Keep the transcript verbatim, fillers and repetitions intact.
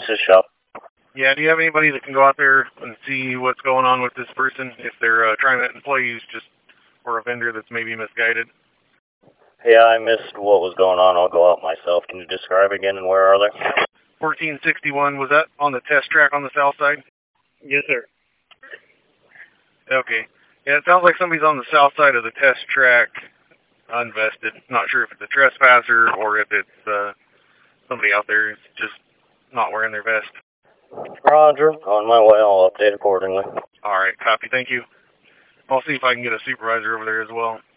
This is Shop. Yeah, do you have anybody that can go out there and see what's going on with this person if they're uh, trying to employ you just for a vendor that's maybe misguided? Yeah, I missed what was going on. I'll go out myself. Can you describe again and where are they? fourteen sixty-one, was that on the test track on the south side? Yes, sir. Okay. Yeah, it sounds like somebody's on the south side of the test track, unvested. Not sure if it's a trespasser or if it's uh, somebody out there who's just not wearing their vest. Roger. On my way. I'll update accordingly. All right, copy. Thank you. I'll see if I can get a supervisor over there as well.